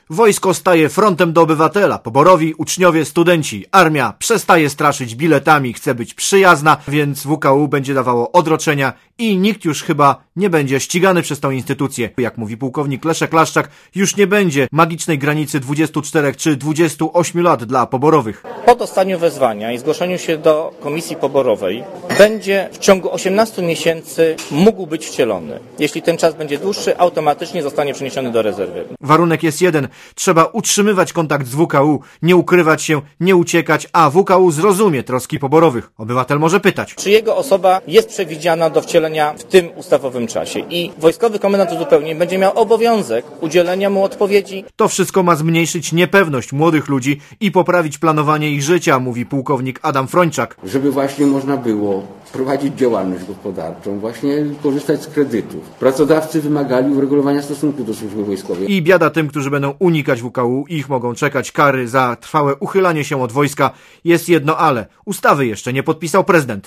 Wojsko staje frontem do obywatela, poborowi, uczniowie, studenci. Armia przestaje straszyć biletami, chce być przyjazna, więc WKU będzie dawało odroczenia i nikt już chyba nie będzie ścigany przez tą instytucję. Jak mówi pułkownik Leszek Laszczak, już nie będzie magicznej granicy 24 czy 28 lat dla poborowych. Po dostaniu wezwania i zgłoszeniu się do komisji poborowej będzie w ciągu 18 miesięcy mógł być wcielony. Jeśli ten czas będzie dłuższy, automatycznie zostanie przeniesiony do rezerwy. Warunek jest jeden. Trzeba utrzymywać kontakt z WKU, nie ukrywać się, nie uciekać, a WKU zrozumie troski poborowych. Obywatel może pytać, czy jego osoba jest przewidziana do wcielenia w tym ustawowym czasie i wojskowy komendant uzupełnień będzie miał obowiązek udzielenia mu odpowiedzi. To wszystko ma zmniejszyć niepewność młodych ludzi i poprawić planowanie ich życia, mówi pułkownik Adam Frończak. Żeby właśnie można było prowadzić działalność gospodarczą, właśnie korzystać z kredytów. Pracodawcy wymagali uregulowania stosunku do służby wojskowej. I biada tym, którzy będą unikać WKU, ich mogą czekać kary za trwałe uchylanie się od wojska. Jest jedno ale. Ustawy jeszcze nie podpisał prezydent.